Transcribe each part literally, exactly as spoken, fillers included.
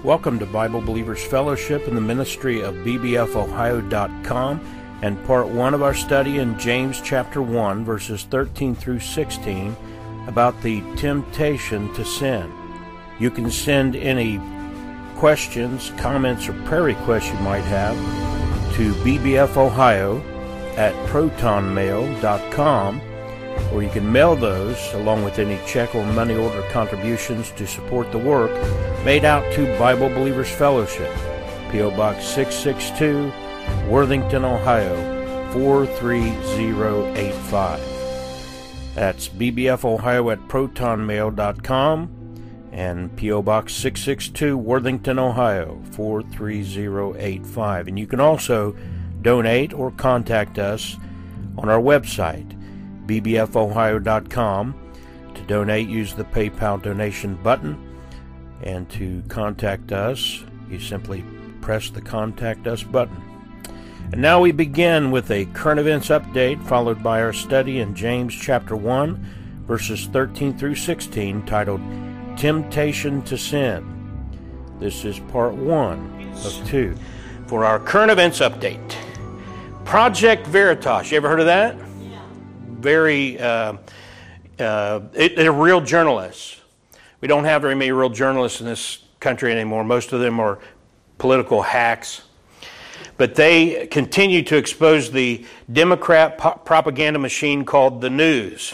Welcome to Bible Believers Fellowship in the ministry of B B F Ohio dot com and part one of our study in James chapter one, verses thirteen through sixteen, about the temptation to sin. You can send any questions, comments, or prayer requests you might have to B B F Ohio at proton mail dot com, or you can mail those along with any check or money order contributions to support the work made out to Bible Believers Fellowship, P O Box six six two, Worthington, Ohio four three zero eight five. That's B B F Ohio at proton mail dot com and P O Box six six two, Worthington, Ohio four three zero eight five. And you can also donate or contact us on our website, B B F Ohio dot com. To donate, use the PayPal donation button, and to contact us, you simply press the Contact Us button. And now we begin with a current events update, followed by our study in James chapter one, verses thirteen through sixteen, titled Temptation to Sin. This is part one of two. For our current events update, Project Veritas. You ever heard of that? Very, uh, uh, it, they're real journalists. We don't have very many real journalists in this country anymore. Most of them are political hacks. But they continue to expose the Democrat po- propaganda machine called the news.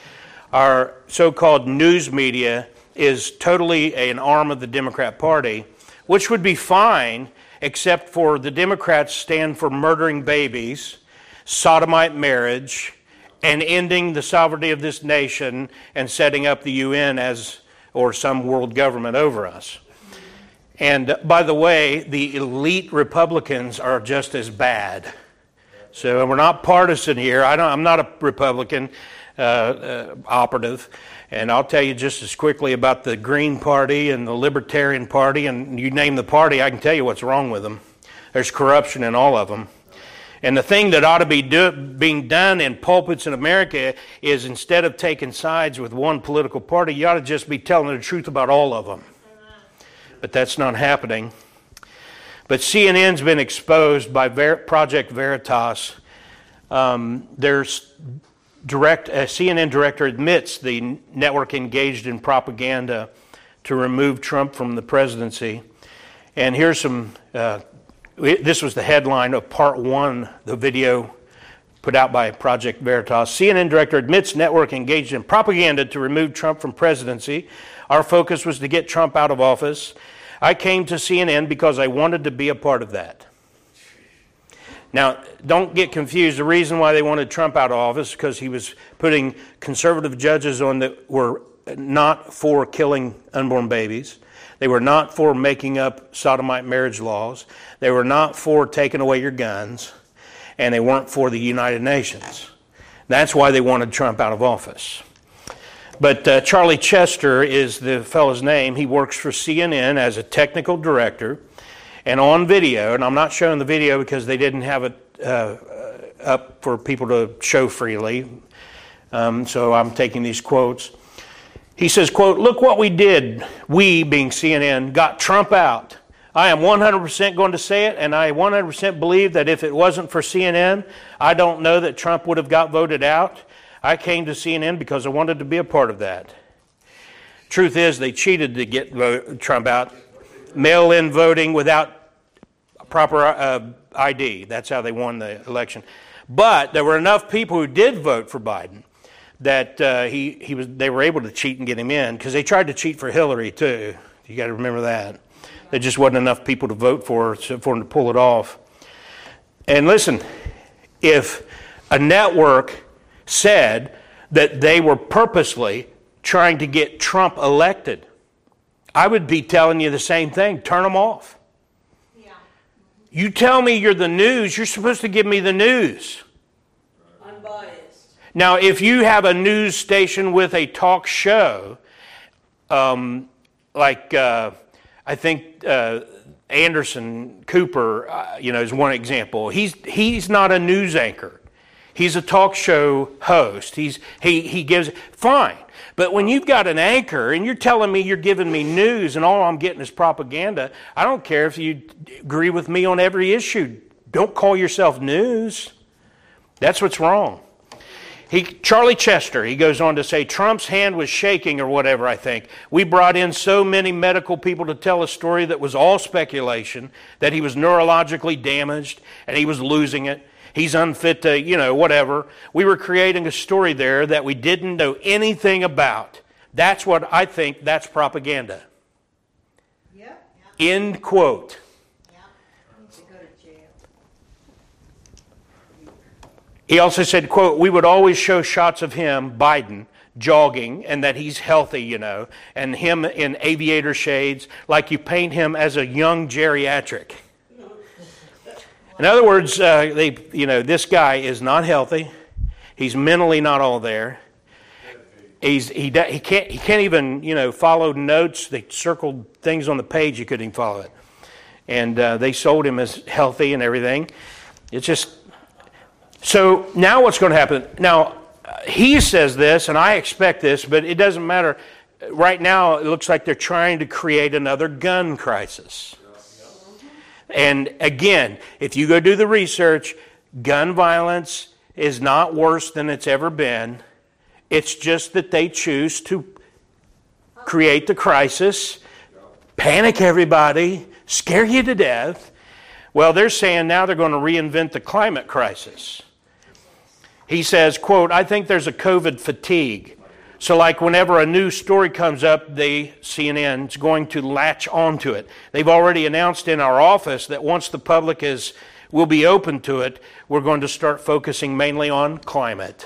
Our so-called news media is totally an arm of the Democrat Party, which would be fine, except for the Democrats stand for murdering babies, sodomite marriage, and ending the sovereignty of this nation and setting up the U N as or some world government over us. And by the way, the elite Republicans are just as bad. So we're not partisan here. I don't, I'm not a Republican uh, uh, operative. And I'll tell you just as quickly about the Green Party and the Libertarian Party, and you name the party, I can tell you what's wrong with them. There's corruption in all of them. And the thing that ought to be do, being done in pulpits in America is, instead of taking sides with one political party, you ought to just be telling the truth about all of them. But that's not happening. But C N N's been exposed by Ver- Project Veritas. Um, there's direct a C N N director admits the network engaged in propaganda to remove Trump from the presidency. And here's some... Uh, This was the headline of part one, the video put out by Project Veritas. C N N director admits network engaged in propaganda to remove Trump from presidency. Our focus was to get Trump out of office. I came to C N N because I wanted to be a part of that. Now, don't get confused. The reason why they wanted Trump out of office is because he was putting conservative judges on that were not for killing unborn babies. They were not for making up sodomite marriage laws. They were not for taking away your guns. And they weren't for the United Nations. That's why they wanted Trump out of office. But uh, Charlie Chester is the fellow's name. He works for C N N as a technical director. And on video, and I'm not showing the video because they didn't have it uh, up for people to show freely. Um, so I'm taking these quotes. He says, quote, "Look what we did. We, being C N N, got Trump out. I am one hundred percent going to say it, and I one hundred percent believe that if it wasn't for C N N, I don't know that Trump would have got voted out. I came to C N N because I wanted to be a part of that." Truth is, they cheated to get vote, Trump out. Mail-in voting without proper uh, I D. That's how they won the election. But there were enough people who did vote for Biden that uh, he, he was they were able to cheat and get him in, because they tried to cheat for Hillary too. You got to remember that. There just wasn't enough people to vote for her for him to pull it off. And listen, if a network said that they were purposely trying to get Trump elected, I would be telling you the same thing. Turn them off. Yeah. You tell me you're the news, you're supposed to give me the news. Unbiased. Now, if you have a news station with a talk show, um, like uh, I think uh, Anderson Cooper, uh, you know, is one example. He's he's not a news anchor. He's a talk show host. He's he he gives fine. But when you've got an anchor and you're telling me you're giving me news and all I'm getting is propaganda, I don't care if you agree with me on every issue. Don't call yourself news. That's what's wrong. He, Charlie Chester, he goes on to say, Trump's hand was shaking or whatever, I think. We brought in so many medical people to tell a story that was all speculation, that he was neurologically damaged and he was losing it. He's unfit to, you know, whatever. We were creating a story there that we didn't know anything about. That's what I think, that's propaganda. Yep. End quote. Yeah. Needs to go to jail. He also said, quote, we would always show shots of him, Biden, jogging, and that he's healthy, you know, and him in aviator shades, like you paint him as a young geriatric. In other words, uh, they, you know, this guy is not healthy. He's mentally not all there. He's he he can't he can't even you know follow notes. They circled things on the page. He couldn't even follow it, and uh, they sold him as healthy and everything. It's just so now what's going to happen? Now he says this, and I expect this, but it doesn't matter. Right now, it looks like they're trying to create another gun crisis. And again, if you go do the research, gun violence is not worse than it's ever been. It's just that they choose to create the crisis, panic everybody, scare you to death. Well, they're saying now they're going to reinvent the climate crisis. He says, quote, I think there's a COVID fatigue. So like whenever a new story comes up, they, C N N, is going to latch onto it. They've already announced in our office that once the public is will be open to it, we're going to start focusing mainly on climate.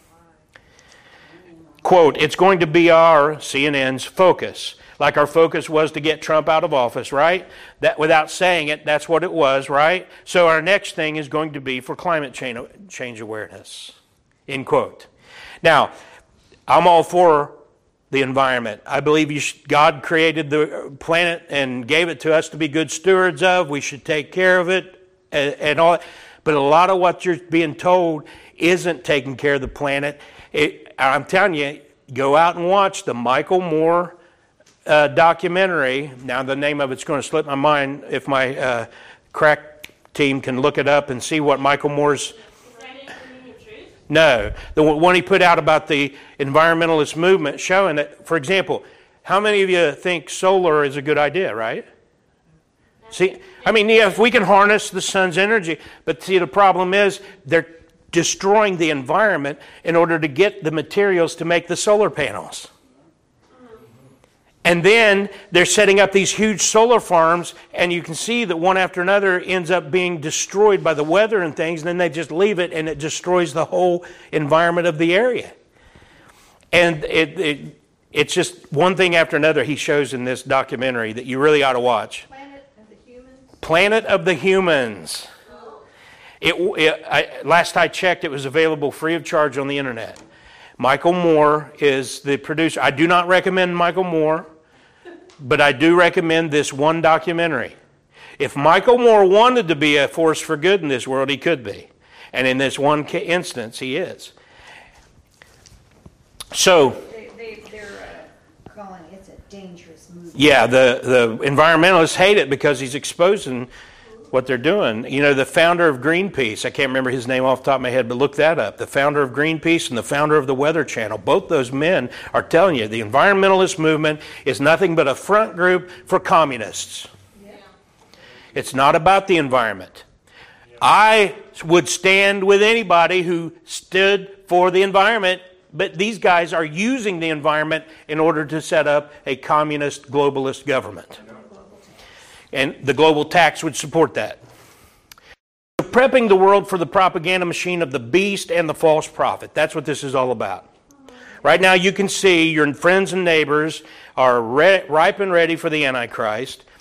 Quote, it's going to be our, C N N's, focus. Like our focus was to get Trump out of office, right? That without saying it, that's what it was, right? So our next thing is going to be for climate change, change awareness, end quote. Now, I'm all for the environment. I believe you should, God created the planet and gave it to us to be good stewards of. We should take care of it and, and all. But a lot of what you're being told isn't taking care of the planet. It, I'm telling you, go out and watch the Michael Moore uh, documentary. Now the name of it's going to slip my mind if my uh, crack team can look it up and see what Michael Moore's... No, the one he put out about the environmentalist movement showing that, for example, how many of you think solar is a good idea, right? See, I mean, yeah, if we can harness the sun's energy, but see, the problem is they're destroying the environment in order to get the materials to make the solar panels. And then they're setting up these huge solar farms, and you can see that one after another ends up being destroyed by the weather and things, and then they just leave it, and it destroys the whole environment of the area. And it, it it's just one thing after another he shows in this documentary that you really ought to watch. Planet of the Humans? Planet of the Humans. It, it I, last I checked, it was available free of charge on the internet. Michael Moore is the producer. I do not recommend Michael Moore, but I do recommend this one documentary. If Michael Moore wanted to be a force for good in this world, he could be. And in this one instance, he is. So... They, they, they're uh, calling it a dangerous movie. Yeah, the, the environmentalists hate it because he's exposing what they're doing. You know, the founder of Greenpeace, I can't remember his name off the top of my head, but look that up. The founder of Greenpeace and the founder of the Weather Channel, both those men are telling you the environmentalist movement is nothing but a front group for communists. Yeah. It's not about the environment. Yeah. I would stand with anybody who stood for the environment, but these guys are using the environment in order to set up a communist globalist government. And the global tax would support that. Prepping the world for the propaganda machine of the beast and the false prophet. That's what this is all about. Right now you can see your friends and neighbors are re- ripe and ready for the Antichrist.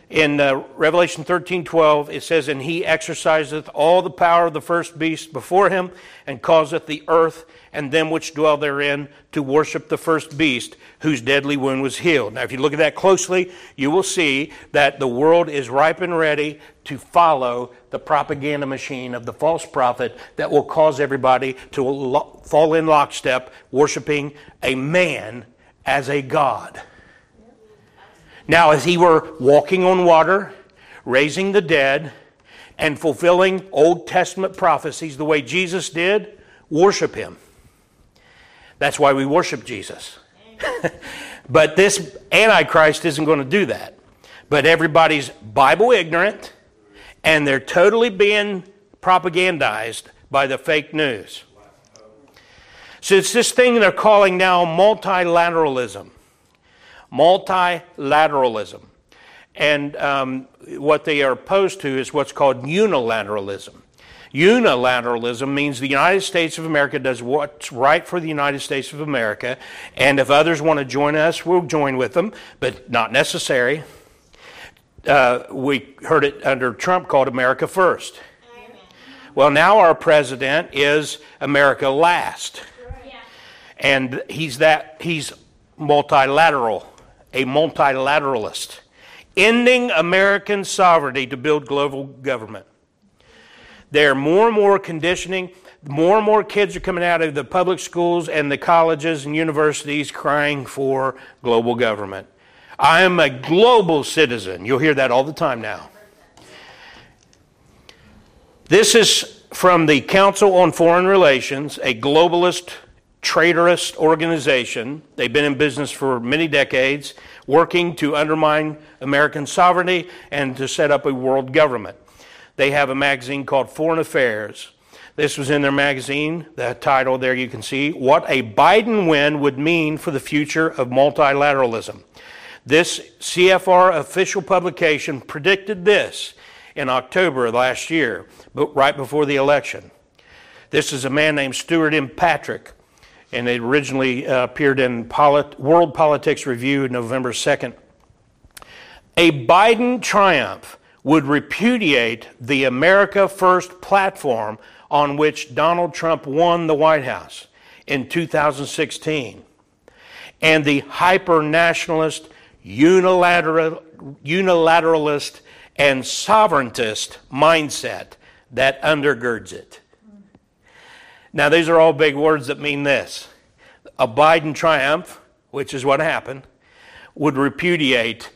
in uh, Revelation thirteen twelve, it says, "And he exerciseth all the power of the first beast before him, and causeth the earth and them which dwell therein to worship the first beast, whose deadly wound was healed." Now, if you look at that closely, you will see that the world is ripe and ready to follow the propaganda machine of the false prophet that will cause everybody to lo- fall in lockstep, worshiping a man as a god. Now, as he were walking on water, raising the dead, and fulfilling Old Testament prophecies the way Jesus did, worship him. That's why we worship Jesus. But this Antichrist isn't going to do that. But everybody's Bible ignorant, and they're totally being propagandized by the fake news. So it's this thing they're calling now multilateralism. Multilateralism. And um, what they are opposed to is what's called unilateralism. Unilateralism means the United States of America does what's right for the United States of America, and if others want to join us, we'll join with them, but not necessary. Uh, we heard it under Trump called America First. Well, now our president is America Last. And he's that he's multilateral, a multilateralist, ending American sovereignty to build global government. There are more and more conditioning. More and more kids are coming out of the public schools and the colleges and universities crying for global government. I am a global citizen. You'll hear that all the time now. This is from the Council on Foreign Relations, a globalist, traitorous organization. They've been in business for many decades, working to undermine American sovereignty and to set up a world government. They have a magazine called Foreign Affairs. This was in their magazine. The title there you can see, "What a Biden Win Would Mean for the Future of Multilateralism." This C F R official publication predicted this in October of last year, but right before the election. This is a man named Stuart M. Patrick, and it originally uh, appeared in Polit- World Politics Review November second. A Biden triumph would repudiate the America First platform on which Donald Trump won the White House in two thousand sixteen, and the hyper-nationalist, unilateral, unilateralist, and sovereigntist mindset that undergirds it. Now, these are all big words that mean this. A Biden triumph, which is what happened, would repudiate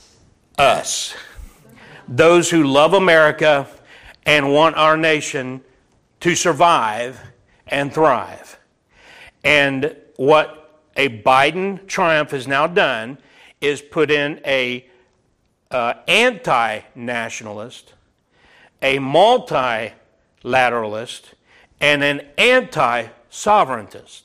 us. Those who love America and want our nation to survive and thrive. And what a Biden triumph has now done is put in a uh, anti-nationalist, a multilateralist, and an anti-sovereigntist,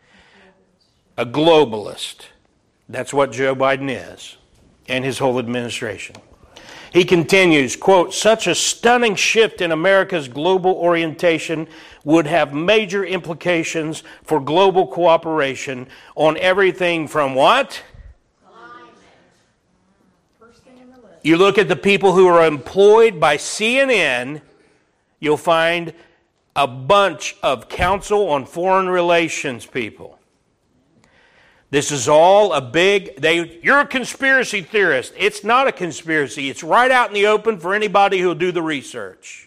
a globalist. That's what Joe Biden is, and his whole administration. He continues, quote, "Such a stunning shift in America's global orientation would have major implications for global cooperation on everything from what? Climate. First thing in the list. You look at the people who are employed by C N N, you'll find a bunch of Council on Foreign Relations people. This is all a big, they, you're a conspiracy theorist. It's not a conspiracy. It's right out in the open for anybody who'll do the research.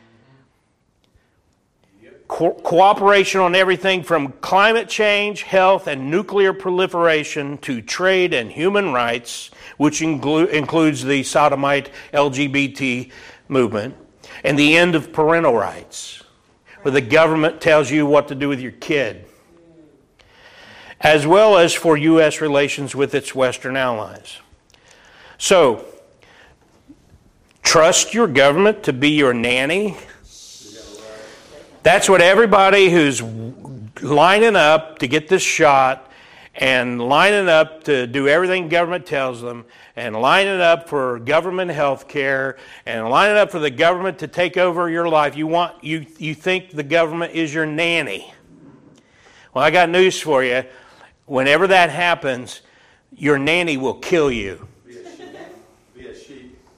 Co- cooperation on everything from climate change, health, and nuclear proliferation to trade and human rights, which inclu- includes the sodomite L G B T movement, and the end of parental rights, where the government tells you what to do with your kid, as well as for U S relations with its Western allies. So, trust your government to be your nanny. That's what everybody who's lining up to get this shot and lining up to do everything government tells them and lining up for government health care and lining up for the government to take over your life. You want you you think the government is your nanny. Well, I got news for you. Whenever that happens, your nanny will kill you. Be a sheep. Be a sheep.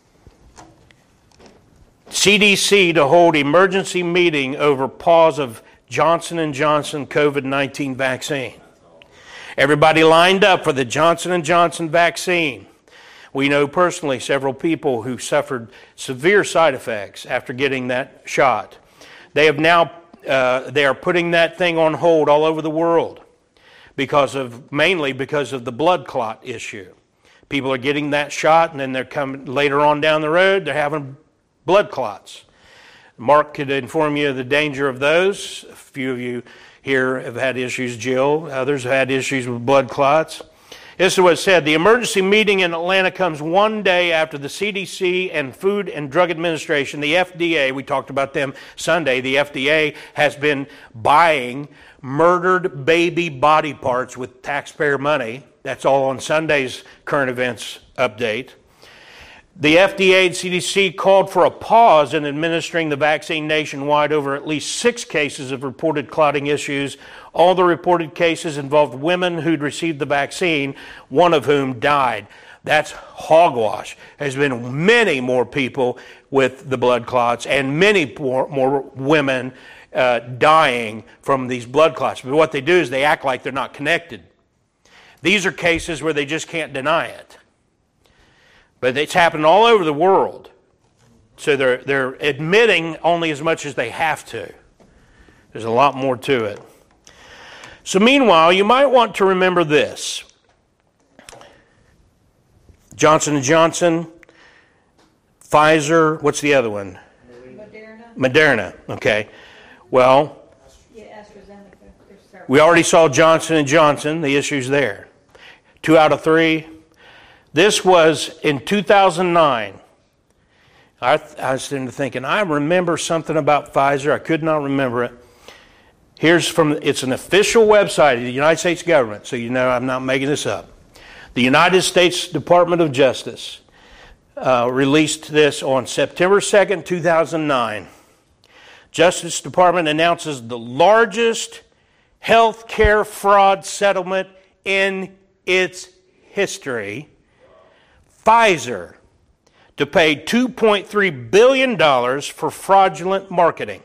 C D C to hold emergency meeting over pause of Johnson and Johnson COVID nineteen vaccine. Everybody lined up for the Johnson and Johnson vaccine. We know personally several people who suffered severe side effects after getting that shot. They have now, uh, they are putting that thing on hold all over the world because of, mainly because of the blood clot issue. People are getting that shot and then they're coming later on down the road, they're having blood clots. Mark could inform you of the danger of those. A few of you here have had issues, Jill. Others have had issues with blood clots. This is what it said. The emergency meeting in Atlanta comes one day after the C D C and Food and Drug Administration, the F D A, we talked about them Sunday, the F D A has been buying murdered baby body parts with taxpayer money. That's all on Sunday's current events update. The F D A and C D C called for a pause in administering the vaccine nationwide over at least six cases of reported clotting issues. All the reported cases involved women who'd received the vaccine, one of whom died. That's hogwash. There's been many more people with the blood clots and many more, more women uh, dying from these blood clots. But what they do is they act like they're not connected. These are cases where they just can't deny it. But it's happening all over the world. So they're, they're admitting only as much as they have to. There's a lot more to it. So meanwhile, you might want to remember this. Johnson and Johnson, Pfizer, what's the other one? Moderna. Moderna, okay. Well, Yeah, AstraZeneca. we already saw Johnson and Johnson, the issues there. Two out of three. This was in two thousand nine. I, I was sitting there thinking, I remember something about Pfizer. I could not remember it. Here's from, it's an official website of the United States government, so you know I'm not making this up. The United States Department of Justice uh, released this on September second, two thousand nine. Justice Department announces the largest health care fraud settlement in its history. Pfizer to pay two point three billion dollars for fraudulent marketing.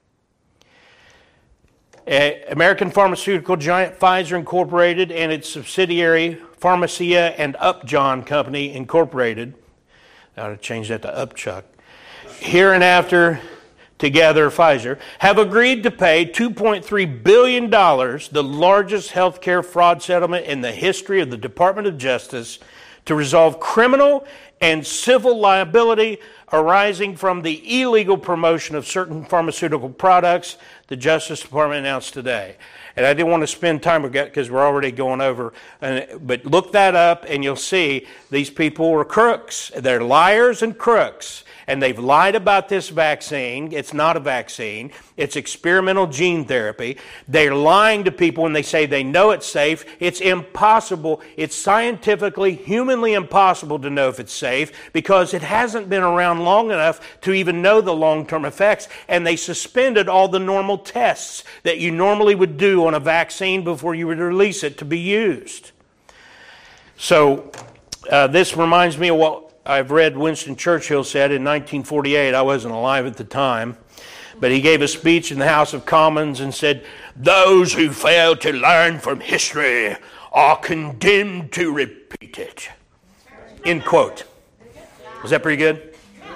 American pharmaceutical giant Pfizer Incorporated and its subsidiary Pharmacia and Upjohn Company Incorporated, I ought to change that to Upchuck, hereinafter together Pfizer, have agreed to pay two point three billion dollars, the largest healthcare fraud settlement in the history of the Department of Justice, to resolve criminal and civil liability arising from the illegal promotion of certain pharmaceutical products, the Justice Department announced today. And I didn't want to spend time with that because we're already going over. But look that up and you'll see these people were crooks. They're liars and crooks. And they've lied about this vaccine. It's not a vaccine. It's experimental gene therapy. They're lying to people when they say they know it's safe. It's impossible. It's scientifically, humanly impossible to know if it's safe because it hasn't been around long enough to even know the long-term effects. And they suspended all the normal tests that you normally would do on a vaccine before you would release it to be used. So uh, this reminds me of what I've read Winston Churchill said in nineteen forty-eight. I wasn't alive at the time, but he gave a speech in the House of Commons and said, "Those who fail to learn from history are condemned to repeat it." End quote. Was that pretty good?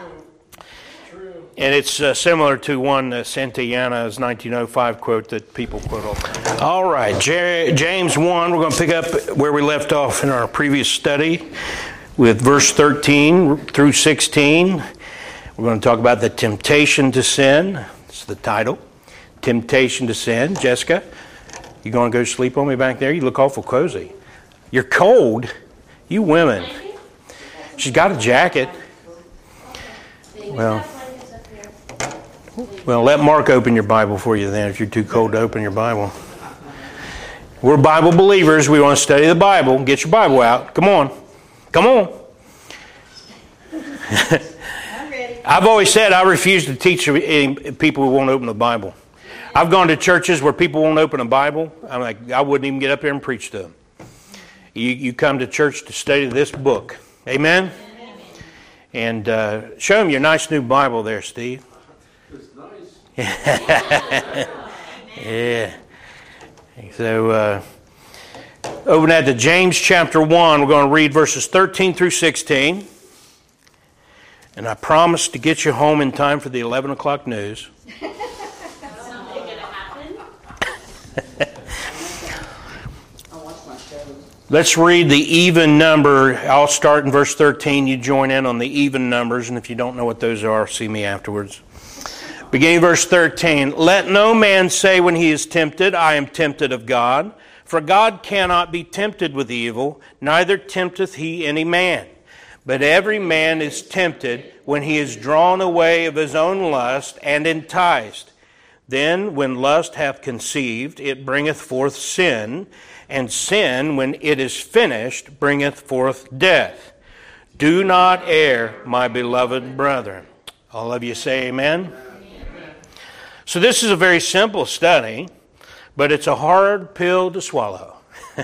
And it's uh, similar to one uh, Santayana's nineteen oh five quote that people quote all. All right, J- James one, we're going to pick up where we left off in our previous study with verse thirteen through sixteen. We're going to talk about the temptation to sin. That's the title. Temptation to sin. Jessica, you going to go sleep on me back there? You look awful cozy. You're cold. You women. She's got a jacket. Well, well, let Mark open your Bible for you then if you're too cold to open your Bible. We're Bible believers. We want to study the Bible. Get your Bible out. Come on. Come on. I'm ready. I've always said I refuse to teach any people who won't open the Bible. I've gone to churches where people won't open a Bible. I'm like, I wouldn't even get up there and preach to them. You, you come to church to study this book. Amen? Amen. And uh, show him your nice new Bible there, Steve. It's nice. Yeah. So, uh, open that to James chapter one. We're going to read verses thirteen through sixteen. And I promise to get you home in time for the eleven o'clock news. Let's read the even number. I'll start in verse thirteen. You join in on the even numbers. And if you don't know what those are, see me afterwards. Beginning verse thirteen. Let no man say when he is tempted, I am tempted of God. For God cannot be tempted with evil, neither tempteth he any man. But every man is tempted when he is drawn away of his own lust and enticed. Then when lust hath conceived, it bringeth forth sin. And sin, when it is finished, bringeth forth death. Do not err, my beloved brethren. All of you say amen? Amen. So this is a very simple study, but it's a hard pill to swallow. uh,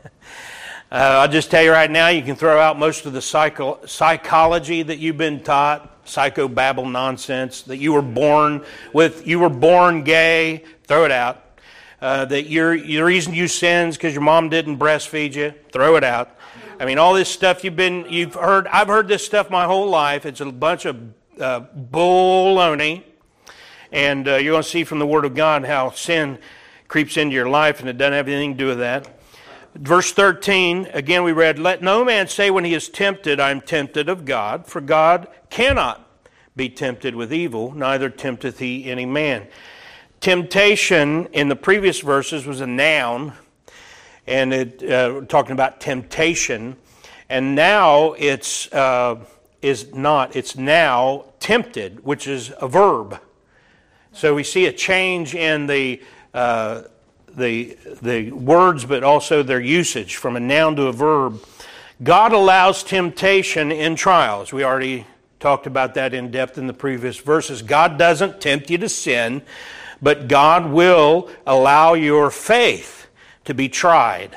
I'll just tell you right now, you can throw out most of the psycho- psychology that you've been taught, psychobabble nonsense, that you were born with, you were born gay, throw it out. Uh, that you're, the reason you sin is because your mom didn't breastfeed you, throw it out. I mean, all this stuff you've been, you've heard, I've heard this stuff my whole life. It's a bunch of uh, baloney. And uh, you're going to see from the Word of God how sin creeps into your life, and it doesn't have anything to do with that. Verse thirteen, again we read, let no man say when he is tempted, I am tempted of God, for God cannot be tempted with evil, neither tempteth he any man. Temptation in the previous verses was a noun, and it uh, talking about temptation, and now it's uh, is not. It's now tempted, which is a verb. So we see a change in the uh, the the words, but also their usage from a noun to a verb. God allows temptation in trials. We already talked about that in depth in the previous verses. God doesn't tempt you to sin, but God will allow your faith to be tried.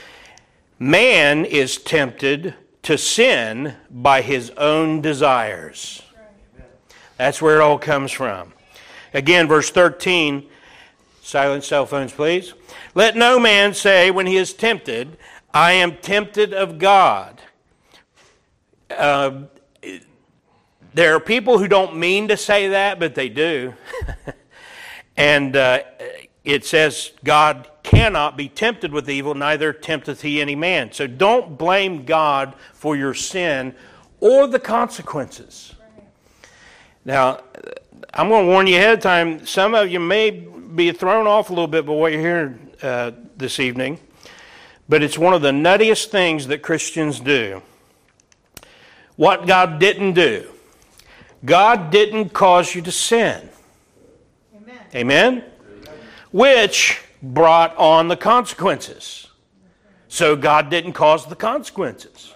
Man is tempted to sin by his own desires. That's where it all comes from. Again, verse thirteen, silent cell phones, please. Let no man say when he is tempted, I am tempted of God. Uh, there are people who don't mean to say that, but they do. And uh, it says God cannot be tempted with evil, neither tempteth he any man. So don't blame God for your sin or the consequences. Now, I'm going to warn you ahead of time, some of you may be thrown off a little bit by what you're hearing uh, this evening, but it's one of the nuttiest things that Christians do. What God didn't do. God didn't cause you to sin. Amen? Which brought on the consequences. So God didn't cause the consequences.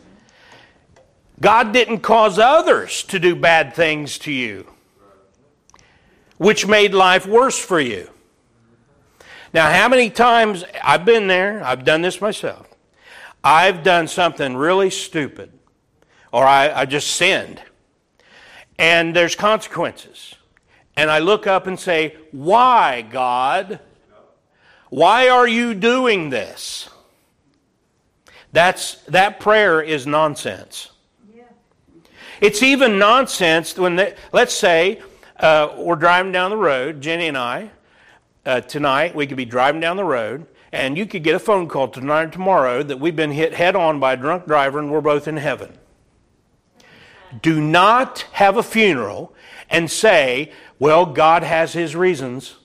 God didn't cause others to do bad things to you, which made life worse for you. Now, how many times, I've been there, I've done this myself. I've done something really stupid, or I, I just sinned, and there's consequences. And I look up and say, why, God? Why are you doing this? That's, that prayer is nonsense. Yeah. It's even nonsense when, they, let's say, uh, we're driving down the road, Jenny and I, uh, tonight, we could be driving down the road, and you could get a phone call tonight or tomorrow that we've been hit head on by a drunk driver and we're both in heaven. Do not have a funeral and say, well, God has his reasons.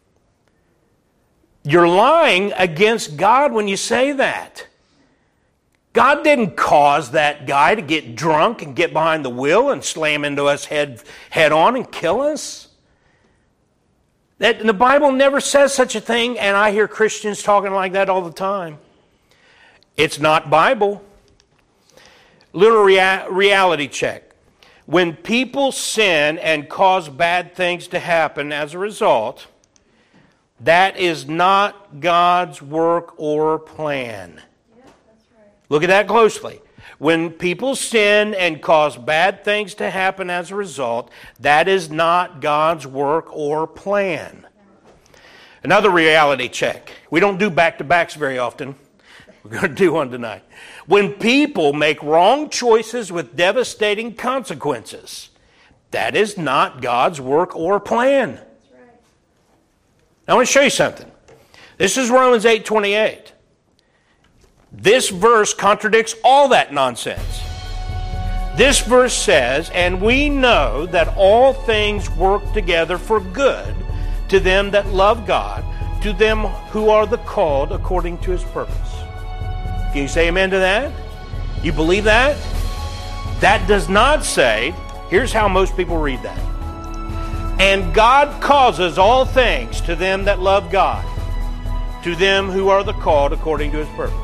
You're lying against God when you say that. God didn't cause that guy to get drunk and get behind the wheel and slam into us head, head on and kill us. That, the Bible never says such a thing, and I hear Christians talking like that all the time. It's not Bible. Little rea- reality check. When people sin and cause bad things to happen as a result, that is not God's work or plan. Yeah, that's right. Look at that closely. When people sin and cause bad things to happen as a result, that is not God's work or plan. Another reality check. We don't do back-to-backs very often. We're going to do one tonight. When people make wrong choices with devastating consequences, that is not God's work or plan. That's right. Now, I want to show you something. This is Romans eight twenty-eight. This verse contradicts all that nonsense. This verse says, "And we know that all things work together for good to them that love God, to them who are the called according to His purpose." Can you say amen to that? You believe that? That does not say, here's how most people read that. "And God causes all things to them that love God, to them who are the called according to His purpose."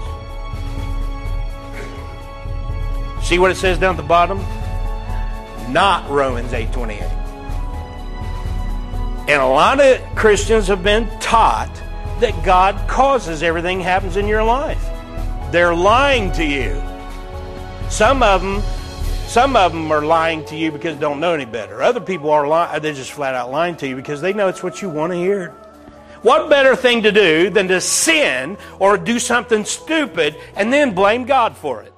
See what it says down at the bottom? Not Romans eight twenty-eight. And a lot of Christians have been taught that God causes everything that happens in your life. They're lying to you. Some of them, some of them are lying to you because they don't know any better. Other people are lying, they're just flat out lying to you because they know it's what you want to hear. What better thing to do than to sin or do something stupid and then blame God for it?